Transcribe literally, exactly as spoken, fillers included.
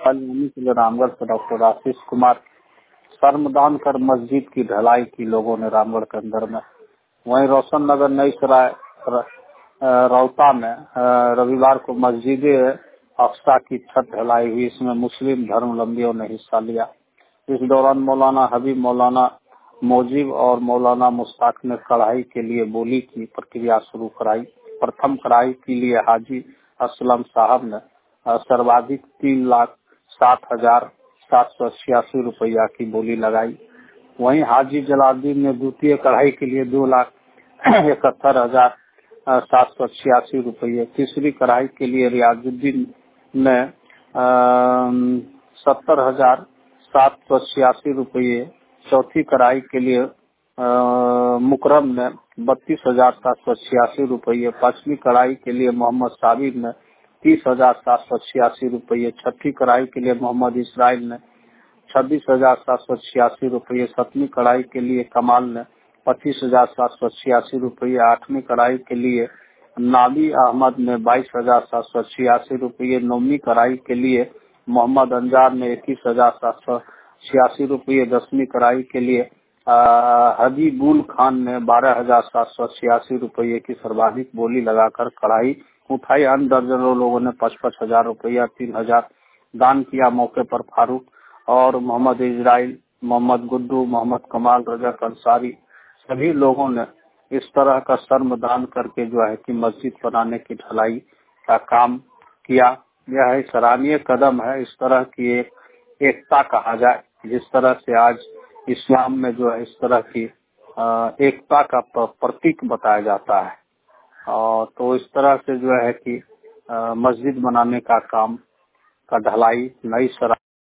कल जिले रामगढ़ से डॉक्टर आशीष कुमार श्रमदान कर मस्जिद की ढलाई की लोगों ने रामगढ़ के अंदर में। वहीं रोशन नगर नई सराय रौता में रविवार को मस्जिद अक्सा की छत ढलाई हुई। इसमें मुस्लिम धर्मावलंबियों ने हिस्सा लिया। इस दौरान मौलाना हबीब, मौलाना मोजिब और मौलाना मुश्ताक ने कढ़ाई के लिए बोली की प्रक्रिया शुरू कराई। प्रथम कढ़ाई के लिए हाजी असलम साहब ने सर्वाधिक तीन लाख सात हजार सात सौ छियासी रुपया की बोली लगाई। वहीं हाजी जलालुद्दीन ने द्वितीय कढ़ाई के लिए दो लाख इकहत्तर हजार सात सौ छियासी रुपये, तीसरी कढ़ाई के लिए रियाजुद्दीन ने सत्तर हजार सात सौ छियासी रुपये, चौथी कढ़ाई के लिए मुकरम ने बत्तीस हजार सात सौ छियासी रुपये, पांचवी कढ़ाई के लिए मोहम्मद साबिर ने तीस हजार सात सौ छियासी रुपये, छठी कढ़ाई के लिए मोहम्मद इसराइल ने छब्बीस हजार सात सौ छियासी रुपये, सातवीं कढ़ाई के लिए कमाल ने पच्चीस हजार सात सौ छियासी रुपये, आठवीं कढ़ाई के लिए नाबी अहमद ने बाईस हजार सात सौ छियासी रुपये, नौवीं कढ़ाई के लिए मोहम्मद अंजार ने इक्कीस हजार सात सौ छियासी रुपये, दसवीं कढ़ाई के लिए हबीबुल खान ने बारह हजार सात सौ छियासी रुपये की सर्वाधिक बोली लगाकर कढ़ाई उठाई। अन्य दर्जनों लोगों ने पचपन हजार रुपया, तीन हजार दान किया। मौके पर फारूक और मोहम्मद इजराइल, मोहम्मद गुड्डू, मोहम्मद कमाल, रजक अंसारी सभी लोगों ने इस तरह का श्रमदान करके जो है कि मस्जिद बनाने की ढलाई का काम किया। यह एक सराहनीय कदम है। इस तरह की एक एकता कहा जाए, जिस तरह से आज इस्लाम में जो है इस तरह की एकता का प्रतीक बताया जाता है। और तो इस तरह से जो है कि मस्जिद बनाने का काम का ढलाई नई सराय